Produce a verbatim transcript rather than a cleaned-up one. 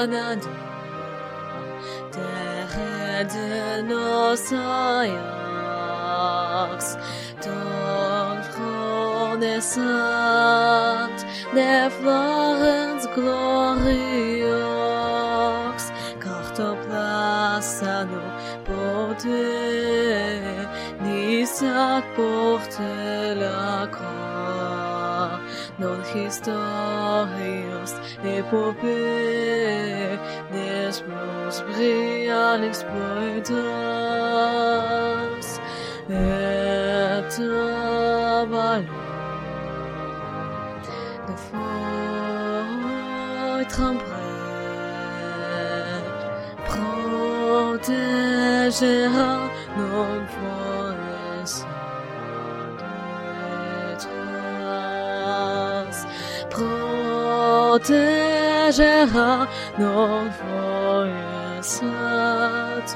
Canada, terre de nos Ajax, ton trône est sainte, de Florence gloriox, car ton place à nous porter, ni ça porte la croix, non historios epopee, des pros brillant exploitas, et un ballon de fort tremblé, protégera non forest protégera non forest